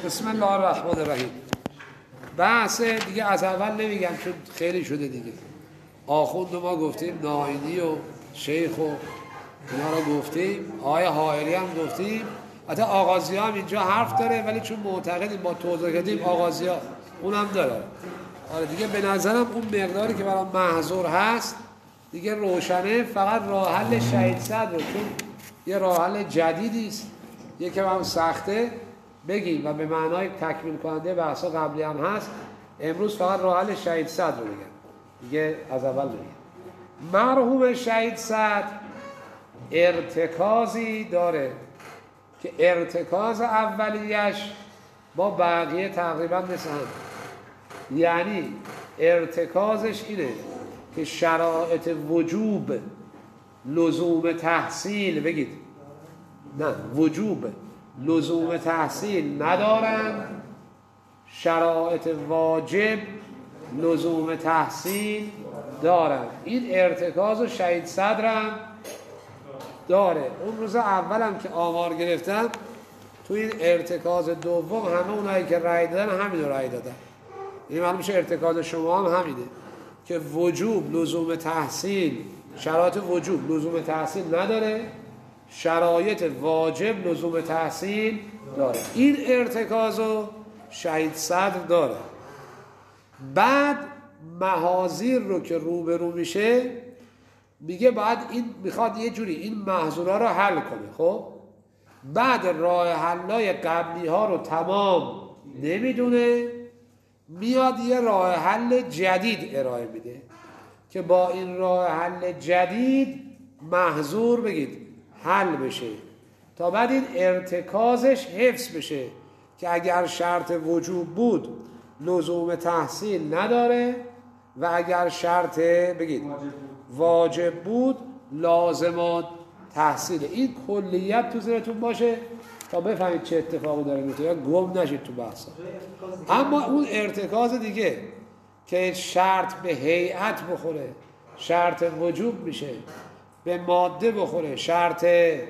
بسم الله الرحمن الرحیم. بحث دیگه از اول نمیگم چون خیلی شده دیگه. آخوند ما گفتیم، ناینی و شیخ و اینا رو گفتیم، آقای حائری هم گفتیم، حتی آغازی ها هم اینجا حرف داره، ولی چون معتقدیم با توضیح کردیم آغازی ها اونم داره. آره دیگه به نظرم اون مقداری که برای محظور هست دیگه روشنه. فقط راه حل شهید صدر رو، چون یه راه حل جدیدی است، یکم هم سخته بگیم و به معنای تکمیل کننده بحثا قبلی هم هست. امروز فقط راه حل شهید صدر رو بگم، دیگه از اول بگیم. مرحوم شهید صدر ارتکازی داره که ارتکاز اولیش با بقیه تقریبا مثل هم، یعنی ارتکازش اینه که شرایط وجوب لزوم تحصیل، بگید نه، وجوب لزوم تحصیل ندارن، شرایط واجب لزوم تحصیل دارن. این ارتکاز و شهید صدرم داره. اون روز اولم که آمار گرفتم تو این ارتکاز دوم همه اونایی که رأی دادن همین رو رأی دادن. این معلوم میشه ارتکاز شما هم همینه که وجوب لزوم تحصیل، شرایط وجوب لزوم تحصیل نداره، شرایط واجب لزوم تحصیل داره. این ارتکاز رو شهید صدر داره. بعد محاذیر رو که روبرو میشه میگه بعد این میخواد یه جوری این محظورها رو حل کنه. خب بعد راه حلای قبلی ها رو تمام نمیدونه، میاد یه راه حل جدید ارائه میده که با این راه حل جدید محظور بگید حل بشه، تا بعد این ارتکازش حفظ بشه که اگر شرط وجوب بود لزوم تحصیل نداره و اگر شرط بگید واجب بود لازمات تحصیل. این کلیت تو ذهنتون باشه تا بفهمید چه اتفاقی داره میفته یا گم نشید تو بحثا. اما اون ارتکاز دیگه که شرط به هیئت بخوره شرط وجوب میشه، به ماده بخوره شرط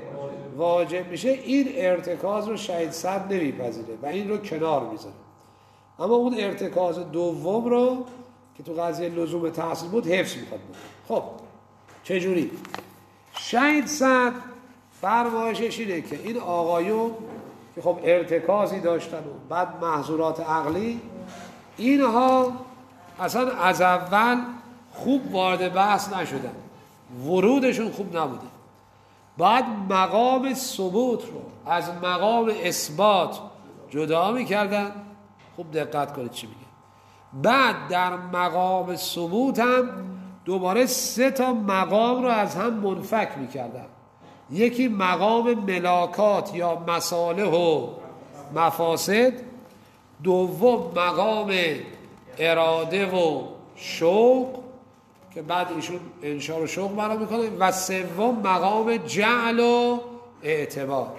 واجب میشه، این ارتکاز رو شهید صدر نمیپذیره و این رو کنار میذاره. اما اون ارتکاز دوم رو که تو قضیه لزوم تحصیل بود حفظ میخواد بود. خب چجوری؟ شهید صدر فرمایشش اینه که این آقایون که خب ارتکازی داشتن و بعد محظورات عقلی، اینها اصلا از اول خوب وارد بحث نشدن، ورودشون خوب نبوده. بعد مقام ثبوت رو از مقام اثبات جدا میکردن. خوب دقت کنید چی میگه. بعد در مقام ثبوت هم دوباره 3 مقام رو از هم منفک میکردن. یکی مقام ملاکات یا مصالح و مفاسد، دوم مقام اراده و شوق که بعد ایشون انشاء و شوق معنا میکنه، و سوم مقام جعل و اعتبار.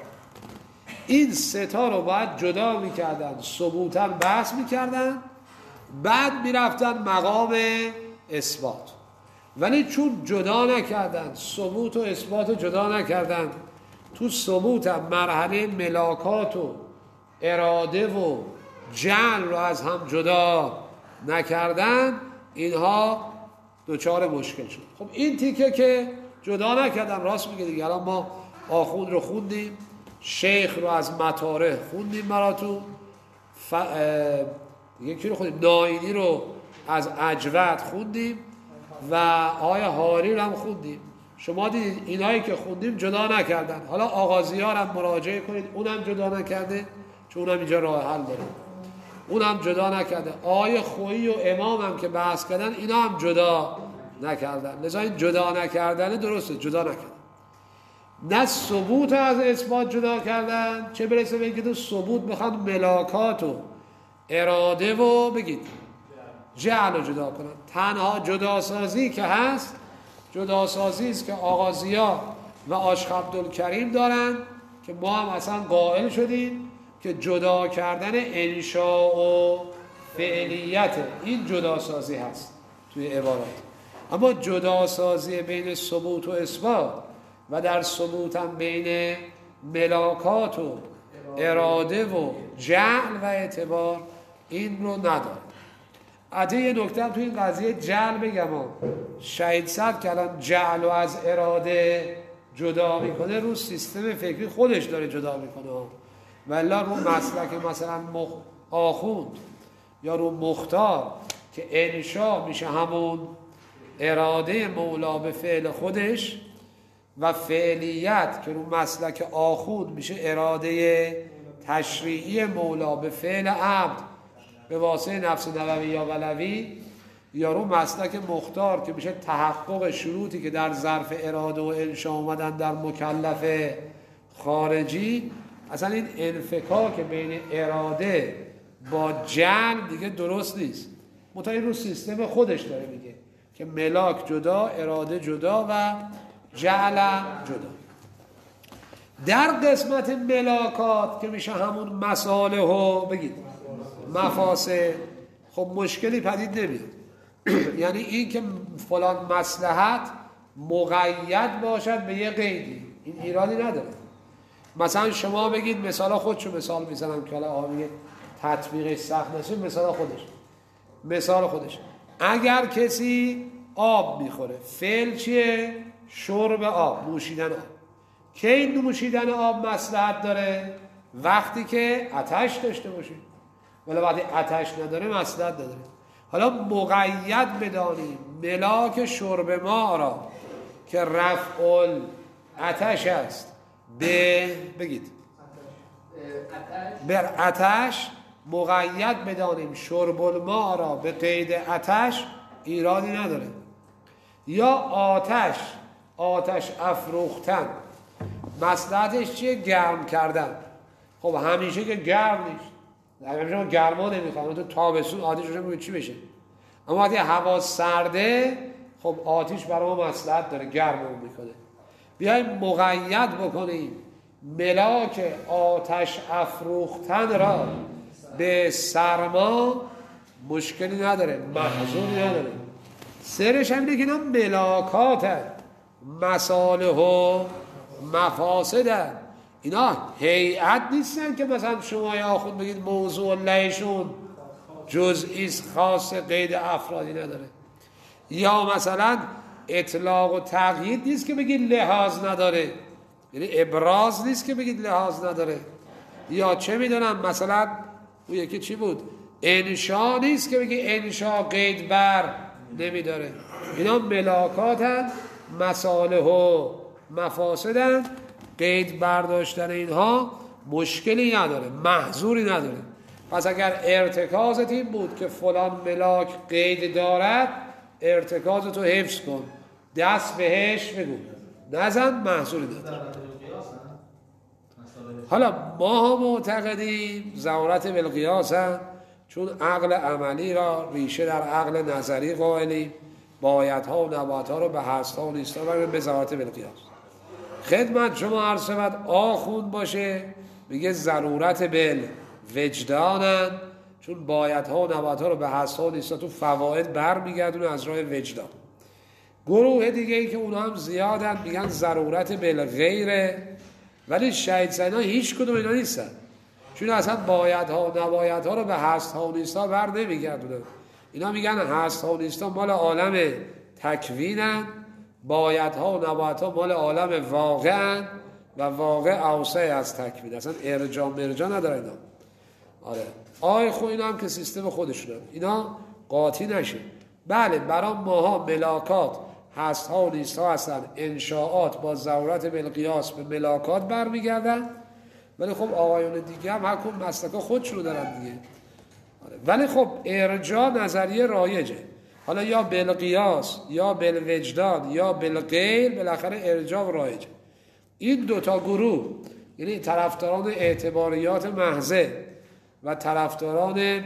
این 3 رو باید جدا میکردن، ثبوتا بحث میکردن، بعد میرفتن مقام اثبات. ولی چون جدا نکردن، ثبوت و اثبات رو جدا نکردن، تو ثبوت هم مرحله ملاکات و اراده و جعل رو از هم جدا نکردن، اینها دوچار مشکل شد. خب این تیکه که جدا نکردن، راست میگه دیگه. الان ما آخوند رو خوندیم، شیخ رو از مطارح خوندیم براتون، یکی رو خوندیم، ناینی رو از اجود خوندیم و آیه حائری رو هم خوندیم. شما دیدید اینایی که خوندیم جدا نکردن. حالا آغازی ها رو هم مراجعه کنید، اونم جدا نکرده چون اونم اینجا راه حل داره، اونم جدا نکرده. آیه خویی و امام هم که بحث کردن اینا هم جدا نکردن. لذا این جدا نکردن درسته، جدا نکردن. نه ثبوت از اثبات جدا کردن، چه برسه به اینکه تو ثبوت میخوان ملاکات و اراده و بگید جعل رو جدا کنن. تنها جداسازی که هست جداسازی است که آغازی‌ها و عاشق عبدالکریم دارن که ما هم اصلا قائل شدیم که جدا کردن انشاء و فعلیت، این جداسازی هست توی عبارات. اما جداسازی بین ثبوت و اثبات و در ثبوت هم بین ملاکات و اراده و جعل و اعتبار این رو نداره. حتی یه نکته تو این قضیه جعل بگم، شهید صدر که الان جعل و از اراده جدا میکنه، رو سیستم فکری خودش داره جدا میکنه، ولی رو مسلک مثلا آخوند یا رو مختار که انشا میشه همون اراده مولا به فعل خودش و فعلیت که رو مسلک آخوند میشه اراده تشریعی مولا به فعل عبد به واسطه نفس نبوی یا ولوی، یا رو مسلک مختار که میشه تحقق شروطی که در ظرف اراده و انشا اومدن در مکلف خارجی. اصلا این انفکاک بین اراده با جعل دیگه درست نیست، متأثر رو سیستم خودش داره میگه که ملاک جدا، اراده جدا و جعل جدا. در قسمت ملاکات که میشه همون مصالح و بگید مفاسد، خب مشکلی پدید نمیاد. یعنی این که فلان مصلحت مقید باشد به یه قیدی، این ایرادی نداره. مثلا شما بگید، مثلا خودشو مثال میزنم که حالا میگه تطبیقش سخت نشه، مثال خودش اگر کسی آب میخوره، فعل چیه؟ شرب آب، نوشیدن آب. کی نوشیدن آب مصلحت داره؟ وقتی که آتش داشته باشه، ولی وقتی آتش نداره مصلحت نداره. حالا مقید بدانیم ملاک شرب ما را که رفع آتش است بگید بر آتش، مقید بدانیم شرب الماء را به قید آتش، ایرادی نداره. یا آتش افروختن، مصلحتش چیه؟ گرم کردن. خب همیشه که گرم نیست، همیشه ما گرما نمیخوام، تو تابستون آتش روشن میگه چی بشه، اما وقتی هوا سرده خب آتش برای ما مصلحت داره، گرممون میکنه. بیایم مقید بکنیم ملاک آتش افروختن را به سرما، مشکلی نداره، محظوری نداره. سرش هم اینه که اینا ملاکات هست، مصالح و مفاسد هست. اینا هیئت نیستن که مثلا شما یا خود بگید موضوع لهشون جزئیست، خاص، قید افرادی نداره. یا مثلا اطلاق و تقیید نیست که بگید لحاظ نداره، یعنی ابراز نیست که بگید لحاظ نداره. یا چه میدونم مثلا اون یکی چی بود، انشا نیست که بگید انشا قید بر نمیداره. اینا ملاکات هست، مصالح و مفاسد هست. قید برداشتن اینها مشکلی نداره، محظوری نداره. پس اگر ارتکازت این بود که فلان ملاک قید دارد، ارتکازتو حفظ کن، دست بهش بگو، نزن، محظوری نداره. حالا ما معتقدیم ضرورت بالقیاس هم، چون عقل عملی را ریشه در عقل نظری قائلیم، بایدها و نبایدها رو به هستها و نیستها بریم به ضرورت بالقیاس. خدمت شما عرض شود آخوند باشه میگه ضرورت بالوجدانن، چون بایدها و نبایدها رو به هستها و نیستها تو فواید برمیگردونه از راه وجدان. گروه دیگه ای که اونها هم زیادن میگن ضرورت بالغیره، ولی شهید سینا هیچ کدوم اینا نیستن، چون اصلا بایدها و نبایدها رو به هستها و نیستها بر نمیگردونه. اینا میگن هستها و نیستها مال عالم تکوینن، بایدها و نبایدها مال عالم واقعن و واقع اوسع از تکوین، اصلا ارجاع مرجاع نداره اینا. آره آی خو اینا هم که سیستم خودشونه، اینا قاطی نشه. بله برای ماها ملاکات هستها و نیستها هستن، انشاءات با ضرورت بالقیاس به ملاکات برمیگردن، ولی خب آقایون دیگه هم هر کدوم مسلک خودشونو دارن دیگه. آره. ولی خب ارجاع نظریه رایجه، حالا یا بالقیاس یا بالوجدان یا بالغیر، بالاخره ارجاع رایجه. این دوتا گروه، یعنی طرفداران اعتباریات محضه و طرفداران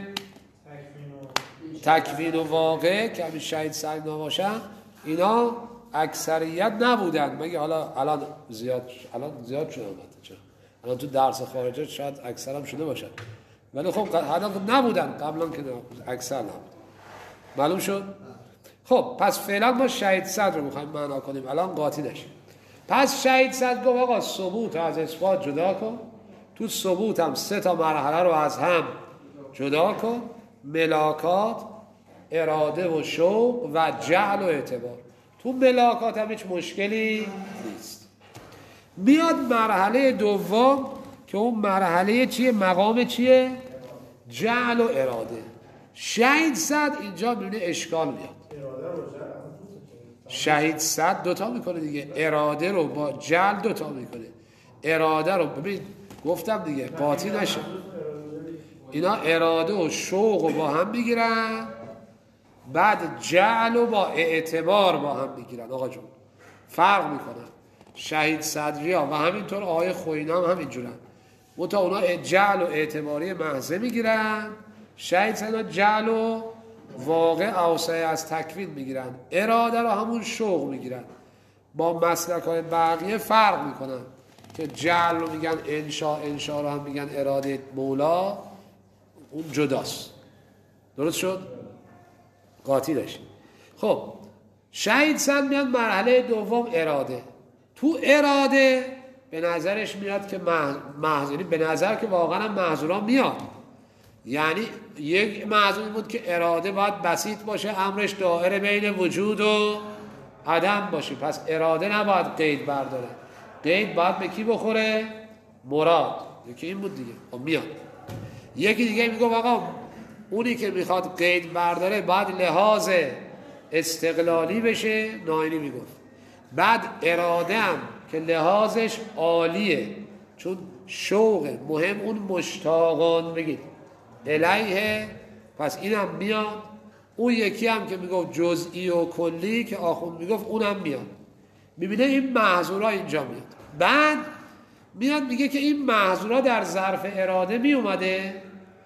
تکوین و واقع که همین شهید سنگ نباشن، اینا اکثریت نبودن، مگه حالا الان زیاد شده البته، الان تو درس خارجه شاید اکثر هم شده باشن، ولی خب حالا نبودن قبلا که اکثر نبود. معلوم شد؟ خب پس فعلا ما شهید صدر رو میخوایم معنا کنیم، الان قاطی نشیم. پس شهید صدر گفت آقا ثبوت از اثبات جدا کن، تو ثبوت هم 3 مرحله رو از هم جدا کن: ملاکات، اراده و شوق و جعل و اعتبار. تو ملاکات هم هیچ مشکلی نیست. میاد مرحله دوم که اون مرحله چیه؟ مقام چیه؟ جعل و اراده. شهید صد اینجا میبینه اشکال میاد. شهید صد 2 میکنه دیگه، اراده رو با جعل 2 میکنه. اراده رو ببین گفتم دیگه قاطی نشه، اینا اراده و شوق رو با هم میگیرن، بعد جعل رو با اعتبار با هم میگیرن. آقا جون فرق میکنن. شهید صدریا و همینطور آقای خوینا هم همینجورن. تا اونا جعل و اعتباری محضه میگیرن، شهید صدریا جعل و واقع اوسعه از تکوین میگیرن، اراده رو همون شوق میگیرن. با مسلک های بقیه فرق میکنن که جعل رو میگن انشا رو هم میگن اراده مولا، اون جداست. درست شد؟ قاطی داشت. خب شهید صد میاد مرحله دوم اراده. تو اراده به نظرش میاد که محضوری، به نظر که واقعا هم محضوران میاد. یعنی یک محضوری بود که اراده باید بسیط باشه، امرش دائره بین وجود و عدم باشه، پس اراده نباید قید برداره. قید باید به کی بخوره؟ مراد. یکی این بود دیگه. خب میاد یکی دیگه میگه آقا اونی که میخواد قید برداره باید لحاظ استقلالی بشه، ناینی میگفت. بعد اراده هم که لحاظش عالیه، چون شوق مهم اون مشتاقان بگید الیه، پس اینم میاد. اون یکی هم که میگفت جزئی و کلی که آخوند میگفت اونم میاد. میبینه این محظورا اینجا میاد. بعد میاد میگه که این محظورا در ظرف اراده میومده،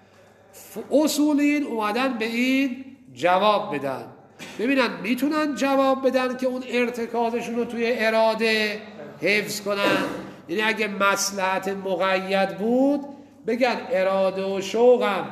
اصولین اومدن به این جواب بدن. ببینن میتونن جواب بدن که اون ارتکازشون رو توی اراده حفظ کنن. یعنی اگه مصلحت مقید بود بگن اراده و شوقم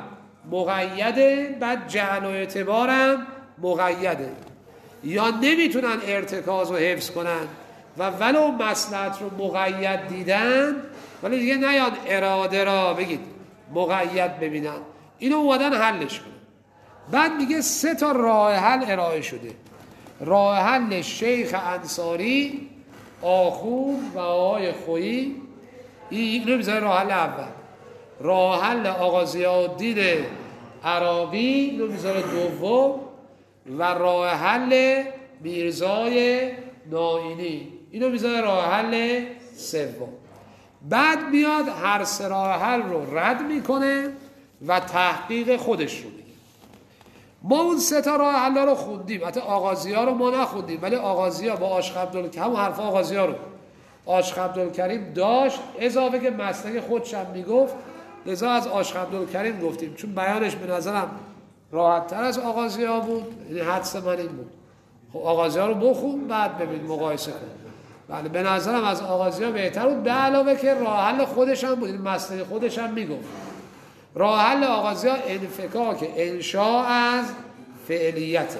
مقیده، بعد جعل و اعتبارم مقیده. یا نمیتونن ارتکاز رو حفظ کنن و ولو مصلحت رو مقید دیدن ولی دیگه نیان اراده را بگید مقید ببینن. اینو اومدن حلش کنن. بعد میگه 3 راه حل ارائه شده. راه حل شیخ انصاری، آخوند و آقای خویی. اینو میذاره راه حل اول. راه حل آقا ضیاءالدین عراقی اینو میذاره دوم، و راه حل میرزای نائینی اینو میذاره راه حل سوم. بعد میاد هر 3 راه حل رو رد میکنه و تحقیق خودش رو میگه. ما اون 3 راه حل رو خوندیم، حتی آغازی‌ها رو ما نخوندیم، ولی آغازی‌ها با عاشق عبدالکریم، همون حرف آغازی‌ها رو عاشق عبدالکریم داشت، اضافه که مسلک خودش هم میگفت، لذا از عاشق عبدالکریم گفتیم، چون بیانش به نظرم راحت تر از آغازی‌ها بود. یعنی حدس من این بود. خب آغازی‌ها رو بخون بعد ببین مقایسه کن. بله به نظرم از آغازی‌ها بهتر بود، به علاوه که راه حل خودش هم بود، این مسئله خودش هم میگفت. راه حل آغازی‌ها انفکاک انشاء از فعلیت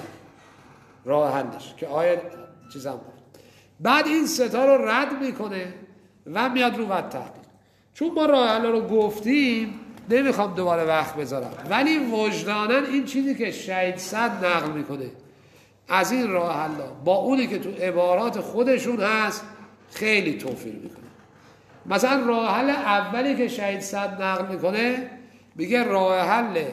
راه حلش که آیه چیزم بود. بعد این 3 رو رد میکنه و میاد رو وقت تحقیق. چون ما راه حل رو گفتیم نمیخوام دوباره وقت بذارم، ولی وجداناً این چیزی که شهید صد نقل میکنه از این راه حل با اونی که تو عبارات خودشون هست خیلی توفیر میکنه. مثلا راه حل اولی که شهید صد نقل میکنه میگه راه حل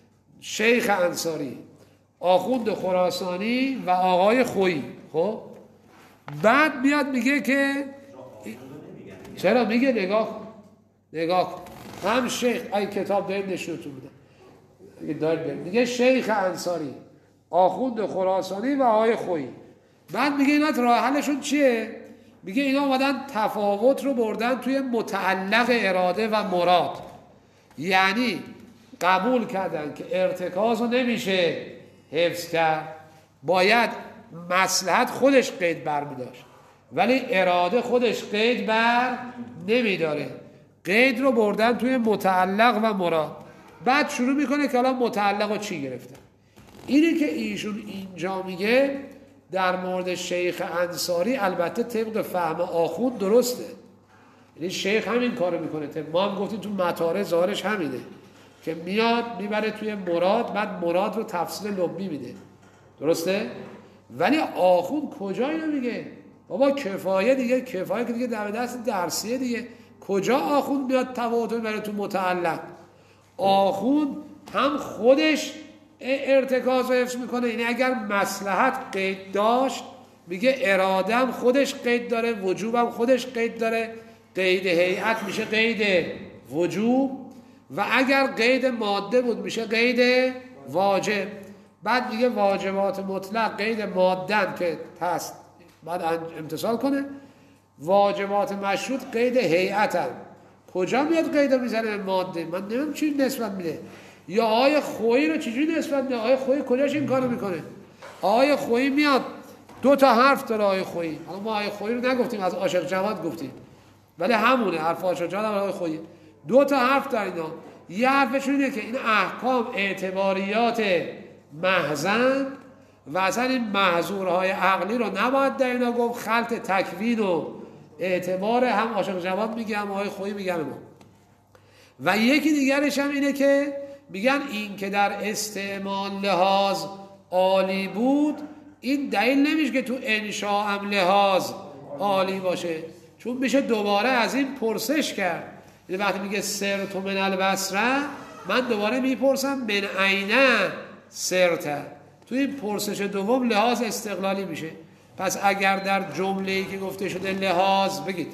شیخ انصاری، آخوند خراسانی و آقای خویی. خب بعد میاد میگه که چرا میگه نگاه کن هم شیخ ای کتاب داریم نشونتون میده، میگه شیخ انصاری، آخوند خراسانی و آقای خویی. بعد میگه اینا راه حلشون چیه؟ میگه اینا اومدن تفاوت رو بردن توی متعلق اراده و مراد. یعنی قبول کردن که ارتکاز رو نمیشه حفظ کرد، باید مصلحت خودش قید بر میداشت، ولی اراده خودش قید بر نمیداره. قید رو بردن توی متعلق و مراد. بعد شروع میکنه که الان متعلق رو چی گرفتن. اینی که ایشون اینجا میگه در مورد شیخ انصاری البته طبق فهم آخوند درسته. یعنی شیخ همین کارو میکنه. ما هم گفتیم تو مطاره ظاهرش همینه که میاد میبره توی مراد، بعد مراد رو تفسیر لبی میده، درسته؟ ولی آخوند کجا اینو میگه؟ بابا کفایه دیگه، کفایه که دیگه در دست درسیه دیگه. کجا آخوند میاد تفاوت بره تو متعلق؟ آخوند هم خودش ارتکاز رو حفظ میکنه، یعنی اگر مصلحت قید داشت میگه ارادم خودش قید داره، وجوبم خودش قید داره، قید هیئت میشه قید وجوب، و اگر قید ماده بود میشه قید واجب. بعد میگه واجبات مطلق قید مادن که هست بعد امتصال کنه، واجبات مشروط قید هیئتن. کجا میاد قید رو میزنه ماده؟ من نمیم چی نسبت میده. یا آقای خویی رو چجوری نسبت میده؟ آقای خویی کجاش این کارو میکنه؟ آقای خویی میاد 2 تا حرف داره آقای خویی. حالا ما آقای خویی رو نگفتیم، از عاشق جواد گفتیم، ولی همونه حرف عاشق جواد هم آقای خویی. 2 تا حرف داره اینا. یه حرفشون اینه که این احکام اعتباریات محضن و اصلا این محظورهای عقلی رو نباید در اینا گفت. خلط تکوین و اعتبار هم عاشق جواد میگه هم آقای خویی میگن ما. و یکی دیگرش هم اینه که میگن این که در استعمال لحاظ عالی بود، این دلیل نمیشه که تو انشاء هم لحاظ عالی باشه، چون میشه دوباره از این پرسش کرد. یعنی وقتی میگه سرت من البصره، من دوباره میپرسم من عینه سرت. تو این پرسش دوم لحاظ استقلالی میشه. پس اگر در جمله‌ای که گفته شده لحاظ بگید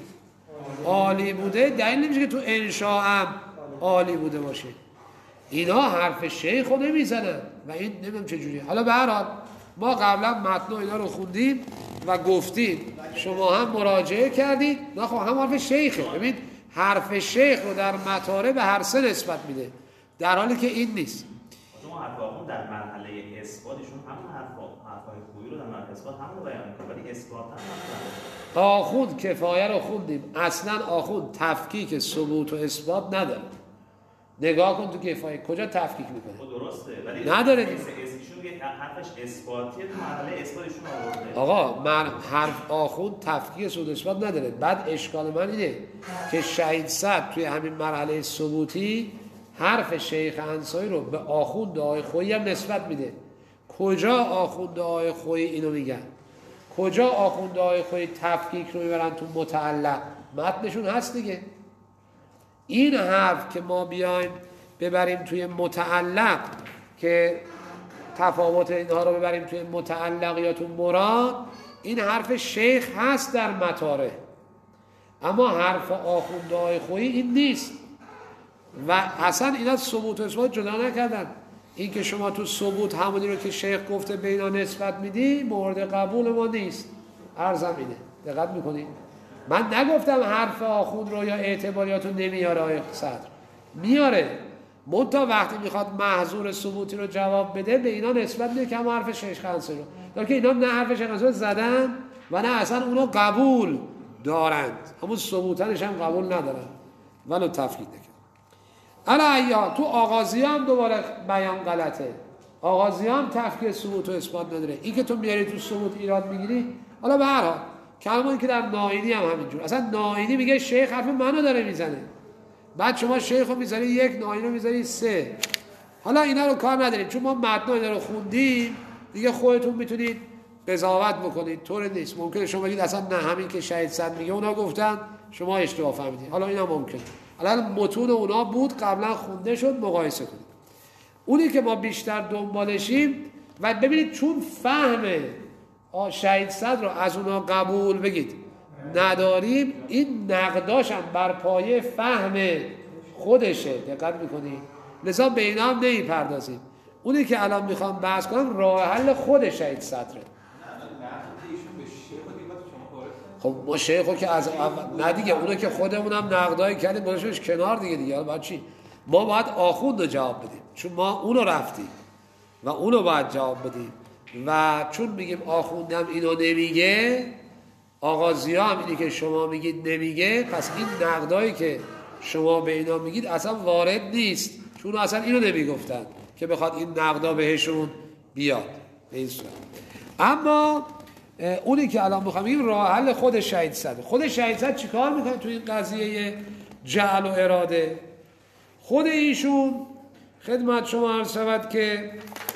عالی بوده، دلیل نمیشه که تو انشاء هم عالی بوده باشه. اینا حرف شیخ رو نمیزنن و این نمیدونم چجوریه. حالا به هر حال ما قبلا متن اینا رو خوندیم و گفتیم، شما هم مراجعه کردید. نه خب هم حرف شیخه. ببین حرف شیخ رو در مطالب به هر سه نسبت میده، در حالی که این نیست. شما حرف آخوند در مرحله اثباتشون همون حرفای خویی رو در مرحله اثبات همون رو بیان میکنه، ولی اثبات هم آخوند کفایه رو خوندیم، اصلا آخوند تفکیک ثبوت و اثبات نداره. نگاه کن تو کفایه کجا تفکیک میکنه. درسته، ولی نداره. ایشون میگه حرفش اثباتیه، تو مرحله اثباتشون آورده. آقا حرف آخوند تفکیک ثبوت و اثبات نداره. بعد اشکال من اینه که شهید صدر توی همین مرحله ثبوتی حرف شیخ انصاری رو به آخوند آقای خویی هم نسبت میده. کجا آخوند آقای خویی اینو میگن؟ کجا آخوند آقای خویی تفکیک رو میبرن تو متعلق؟ متنشون هست دیگه. این حرف که ما بیایم ببریم توی متعلق، که تفاوت اینها رو ببریم توی متعلق یا تو مراد، این حرف شیخ هست در مطاره، اما حرف آخوند آقای خویی این نیست. و اصلا اینا ثبوت و اثبات جدا نکردن. این که شما تو ثبوت همونی رو که شیخ گفته به اینا نسبت میدی، مورد قبول ما نیست. عرضم اینه، دقت میکنید؟ من نگفتم حرف آخوند رو یا اعتباریات رو نمیاره آقای صدر، میاره. منتها وقتی میخواد محظور ثبوتی رو جواب بده به اینا نسبت میده که هم حرف شیخ انصاری رو، در که اینا نه حرف شیخ انصاری زدن و نه اصلا اونو قبول دارند، همون ثبوتنش هم قبول ندارن ولو تفکیک نکرد. علا تو آغازی هم دوباره بیان غلطه. آغازی هم تفکیک ثبوت و اثبات نداره. این که تو میاری تو ثبوت ایراد میگیری. حالا به هر حال کلمه‌ای که در نائینی هم همینجور. اصلا نائینی میگه شیخ حرف منو داره میزنه، بعد شما شیخ رو میذاری 1، نائینی رو میذاری 3. حالا اینا رو کار نداریم، چون ما متن اینا رو خوندیم دیگه، خودتون میتونید قضاوت بکنید. طور نیست. ممکنه شما بگید اصلا نه، همین که شهید صدر میگه اونا گفتن، شما اشتباه فهمیدید. حالا اینا ممکنه، حالا متون اونا بود قبلا خونده شد، مقایسه کنید. اونی که ما بیشتر دنبالشیم و ببینید چون فهم شهید صدر رو از اونا قبول بگید نداریم، این نقداش هم بر پایه فهم خودشه. دقت میکنید؟ لذا به اینا هم نمیپردازیم. اونی که الان میخوام بحث کنم راه حل خود شهید صدره. خب ما شیخو که از نه دیگه، اونو که خودمونم نقدایی کردیم باشش کنار دیگه. حالا بعد چی؟ ما باید آخوند رو جواب بدیم، چون ما اونو رفتیم و اونو باید جواب بدیم. و چون میگیم آخوندم اینو نمیگه، آغازی‌ها هم اینی که شما میگید نمیگه، پس این نقدایی که شما به اینا میگید اصلا وارد نیست، چون اصلا اینو نمیگفتن که بخواد این نقدا بهشون بیاد به این صورت. اما اونی که الان میخوام بگیم راه حل خود شهید صدر. خود شهید صدر چیکار میکنه تو این قضیه جعل و اراده؟ خود ایشون خدمت شما عرض شود که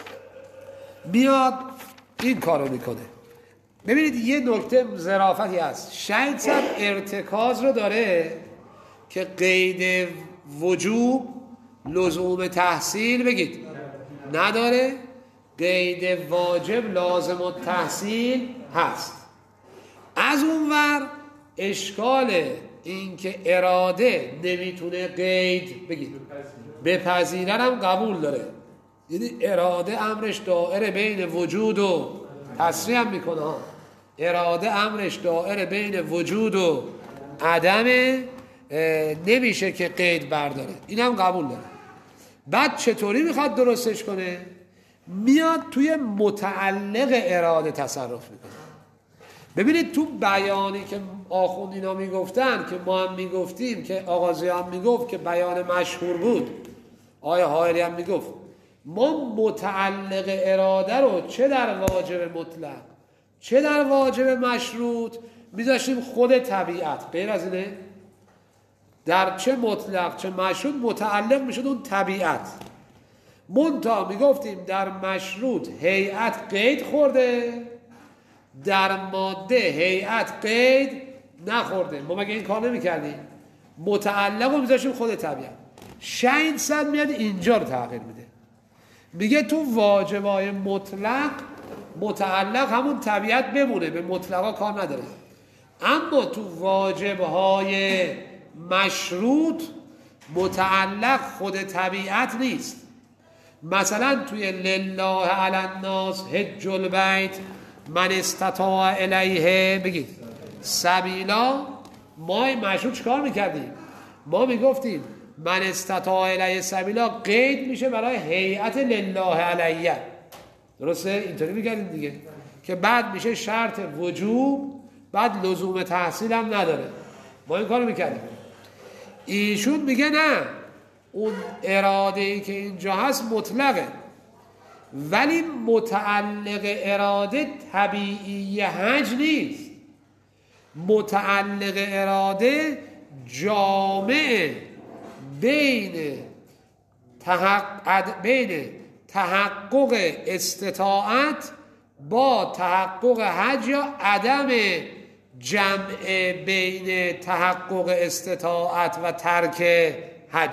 میاد این کارو میکنه. ببینید یه نکته ظرافتی هست. شهید صدر ارتکاز رو داره که قید وجوب لزوم تحصیل بگید نداره، قید واجب لازم التحصیل هست. از اونور اشکال این که اراده نمیتونه قید بگید بپذیرن هم قبول داره. یعنی اراده امرش دائره بین وجود و تصریح هم میکنه ها. اراده امرش دائره بین وجود و عدم، نمیشه که قید برداره. این هم قبول داره. بعد چطوری میخواد درستش کنه؟ میاد توی متعلق اراده تصرف میکنه. ببینید تو بیانی که آخوند اینا میگفتن که ما هم میگفتیم که آغازی هم میگفت که بیان مشهور بود، آیه حائری هم میگفت ما متعلق اراده رو چه در واجب مطلق چه در واجب مشروط میذاشتیم خود طبیعت. غیر از اینه در چه مطلق چه مشروط متعلق میشد اون طبیعت. منتها میگفتیم در مشروط هیئت قید خورده، در ماده هیئت قید نخورده. ما مگه این کار نمیکردیم؟ متعلق رو میذاشتیم خود طبیعت. شهید صدر میاد اینجا رو تغییر میده، میگه تو واجبای مطلق متعلق همون طبیعت بمونه، به مطلقا کار نداره، اما تو واجبهای مشروط متعلق خود طبیعت نیست. مثلا توی لله علی الناس حج البیت من استطاع الیه بگید سبیلا، ما مشروط چکار میکردیم؟ ما میگفتیم من استطاع الیه سبیلا قید میشه برای هیئت لله علیه، درسته؟ اینطوری میکردیم دیگه، که بعد میشه شرط وجوب، بعد لزوم تحصیل هم نداره. ما این کارو میکردیم. ایشون میگه نه، اون اراده‌ای که اینجا هست مطلقه، ولی متعلق اراده طبیعی حج نیست. متعلق اراده جامع بین تحقق استطاعت با تحقق حج یا عدم جمع بین تحقق استطاعت و ترک حج.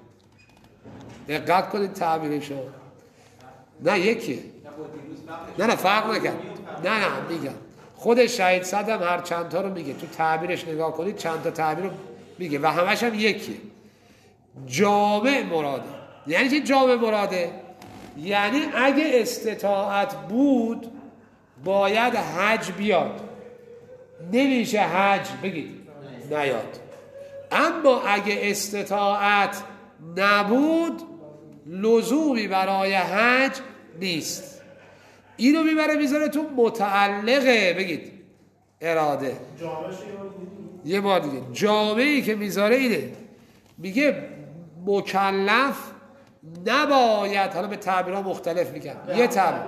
دقت کنید تعبیرشو. نه یکیه، نه فرق نکرد، نه میگم خود شهید صدر هم هر چند تا رو میگه، تو تعبیرش نگاه کنید چند تا تعبیر رو میگه و همش هم یکیه. جامع مراده. یعنی چه جامع مراده؟ یعنی اگه استطاعت بود باید حج بیاد، نمیشه حج بگید نیاد. اما اگه استطاعت نبود لزومی برای حج نیست. اینو میبره میذاره تو متعلقه بگید اراده. یه بار دیگه جامعی که میذاره اینه، میگه مکلف نباید، حالا به تعبیرها مختلف میگن، یه تعبیر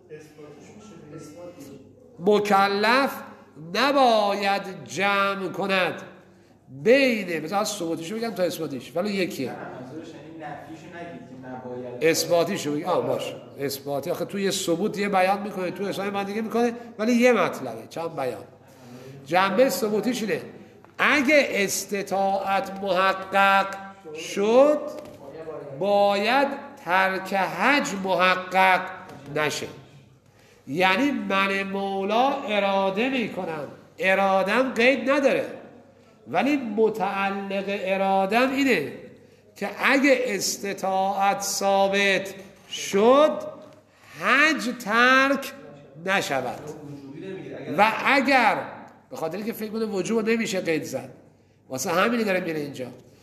مکلف نباید جمع کند بین، مثلا از ثبوتیشو بگم تا اثباتیش، ولی یکیه. اثباتیشو بگم باشه، اثباتی آخه توی ثبوت یه بیان میکنه، توی اثبات من دیگه میکنه، ولی یه مطلبه چند بیان. جنبه ثبوتیش اینه اگه استطاعت محقق شد باید ترک حج محقق نشه. یعنی من مولا اراده میکنم، ارادم قید نداره، ولی متعلق ارادم اینه که اگه استطاعت ثابت شد حج ترک نشود. و اگر به خاطری که فکر کنه وجوب نمیشه قید زد، واسه همینی داره میره اینجا،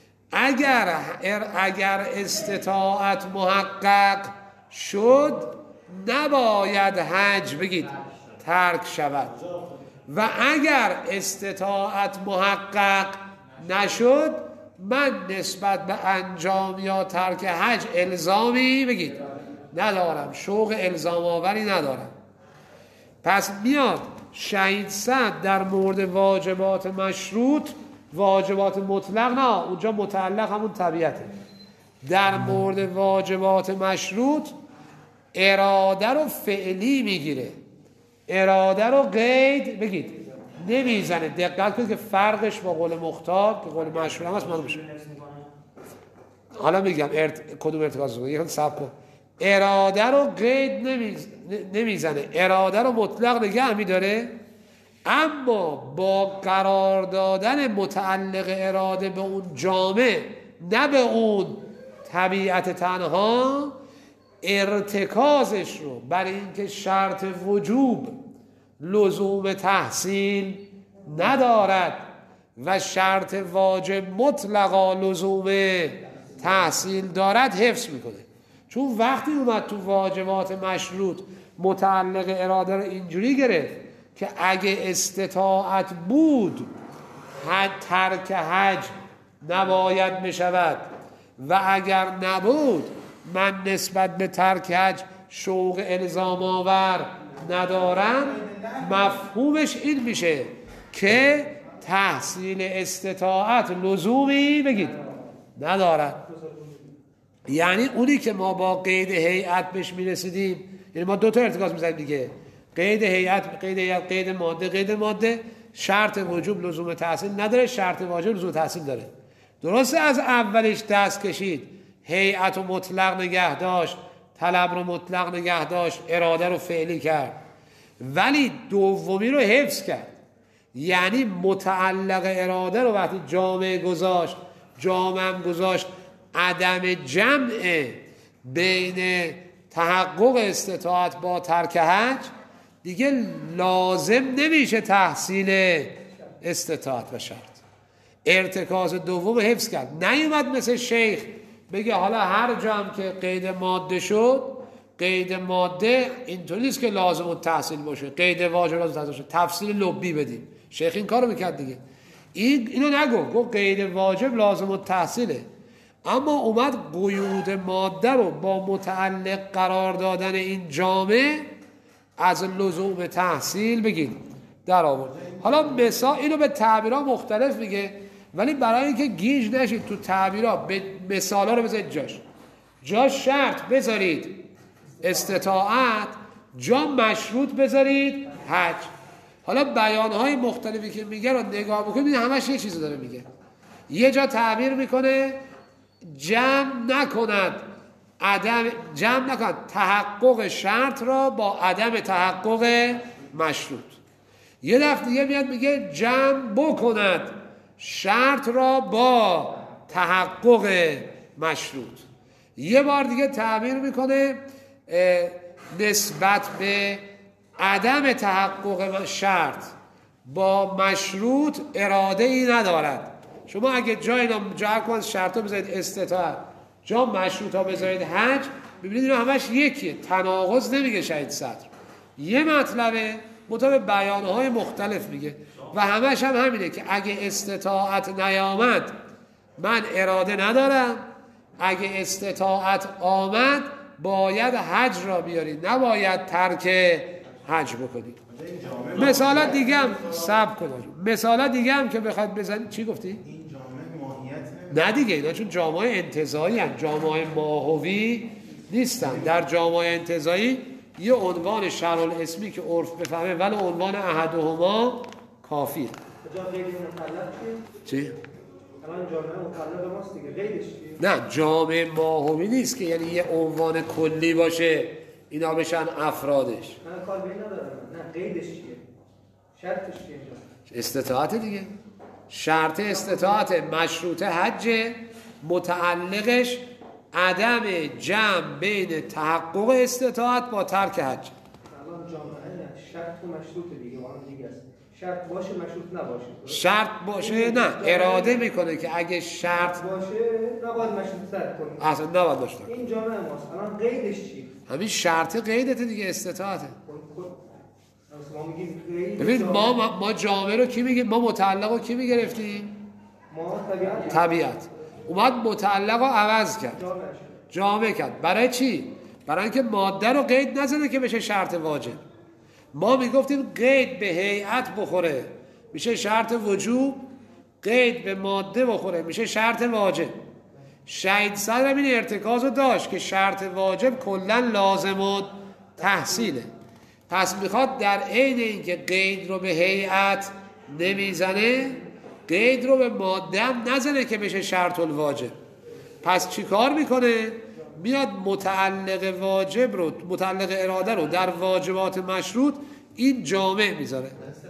اگر استطاعت محقق شد نباید حج بگید ترک شود، و اگر استطاعت محقق نشد من نسبت به انجام یا ترک حج الزامی بگید ندارم، شوق الزام آوری ندارم. پس میاد شهید سعد در مورد واجبات مشروط، واجبات مطلق نه، اونجا متعلق همون طبیعته. در مورد واجبات مشروط اراده رو فعلی میگیره، اراده رو قید بگید نمیزنه. دقت کنید که فرقش با قول مختار که قول مشهور هم هست معلوم میشه. حالا میگم کدوم ارتکاز رو یکم صبر کن. اراده رو قید نمیزنه، اراده رو مطلق نگه میداره، اما با قرار دادن متعلق اراده به اون جامع نه به اون طبیعت تنها، ارتکازش رو برای اینکه شرط وجوب لزوم تحصیل ندارد و شرط واجب مطلقا لزوم تحصیل دارد حفظ میکنه. چون وقتی اومد تو واجبات مشروط متعلق اراده رو اینجوری گرفت که اگه استطاعت بود ترک حج نباید میشود و اگر نبود من نسبت به ترک حج شوق الزام آور ندارم، مفهومش این میشه که تحصیل استطاعت لزومی بگید ندارد. یعنی اونی که ما با قید هیئت بهش میرسیدیم، یعنی ما دو تا ارتکاز میزنیم دیگه، قید هیئت، قید ماده، قید ماده شرط وجوب لزوم تحصیل نداره، شرط واجب لزوم تحصیل داره. درسته از اولش دست کشید، هیئت رو مطلق نگه داشت، طلب رو مطلق نگه داشت، اراده رو فعلی کرد، ولی دومی رو حفظ کرد. یعنی متعلق اراده رو وقتی جامع گذاشت، جامع هم گذاشت عدم جمع بین تحقق استطاعت با ترک حج، دیگه لازم نمیشه تحصیل استطاعت و شرط. ارتکاز دوم حفظ کرد. نیومد مثل شیخ بگه حالا هر جا هم که قید ماده شد، قید ماده اینطوری نیست که لازم التحصیل باشه، قید واجب لازم التحصیل باشه، تفصیل لبی بدیم. شیخ این کارو میکرد دیگه. اینو نگو قید واجب لازم التحصیله، اما اومد قیود ماده رو با متعلق قرار دادن این جامعه از لزوم تحصیل بگید در آورد. حالا مثال اینو به تعبیرها مختلف میگه، ولی برای اینکه گیج نشید تو تعبیرها به مثالا رو بذارید جاش شرط بذارید استطاعت، جا مشروط بذارید حج. حالا بیانهای مختلفی که میگه رو نگاه بکنید، همش یه چیزی داره میگه. یه جا تعبیر میکنه جمع نکند تحقق شرط را با عدم تحقق مشروط. یه دفعه دیگه میاد میگه جمع بکند شرط را با تحقق مشروط. یه بار دیگه تعبیر میکنه نسبت به عدم تحقق شرط با مشروط اراده ای ندارد. شما اگه جای کن شرط ها بذارید استطاعت، جا مشروط ها بذارید حج، ببینید اینا همش یکیه، تناقض نمیگه شهید صدر، یه مطلبه مطابق بیانهای مختلف میگه و همش هم همینه که اگه استطاعت نیامد من اراده ندارم، اگه استطاعت آمد باید حج را بیارید، نباید ترک حج بکنید. مثالا دیگه هم صبر کنید، مثالا دیگه هم که بخواد بزنید. چی گفتی؟ این جامعه ماهیت نه دیگه، اینا چون جامعه انتزاعی هستند، جامعه ماهوی نیستن. در جامعه انتزاعی یه عنوان شرع الاسمی که عرف بفهمه ولی عنوان احدهما کافیه. جا غیر مطلق چی؟ الان جامعه مطلق ماست دیگه، غیرش چیه؟ نه جامعه ماهوی نیست که یعنی یه عنوان کلی باشه اینا بشن افرادش. من کار به این ندارم. نه غیرش چیه؟ شرطش چیه؟ استطاعت دیگه. شرط استطاعت مشروط حج، متعلقش عدم جمع بین تحقق استطاعت با ترک حج. الان جامعه نه شرط و مشروط دیگه با هم دیگه است. شرط باشه مشروط نباشه. شرط باشه نه، اراده میکنه که اگه شرط باشه نباید مشروط ترک کنه. اصلا نباید داشته. این جامعه ماست. الان غیرش چیه؟ همین شرط قیدت دیگه، استطاعته. ما میگیم غیر. ببین ما جامعه رو کی میگیم؟ ما متعلق رو کی میگرفتیم؟ ما طبیعت. طبیعت. اومد متعلق رو عوض کرد، جامعه کرد. برای چی؟ برای اینکه ماده رو قید نزنه که بشه شرط واجب. ما میگفتیم قید به هیئت بخوره میشه شرط وجوب، قید به ماده بخوره میشه شرط واجب. شهید صدر این ارتکاز رو داشت که شرط واجب کلا لازم و تحصیله، پس میخواد در عین اینکه قید رو به هیئت نمیزنه قید رو به ماده هم نزنه که بشه شرط الواجب. پس چی کار میکنه؟ میاد متعلق واجب رو، متعلق اراده رو در واجبات مشروط این جامع میذاره.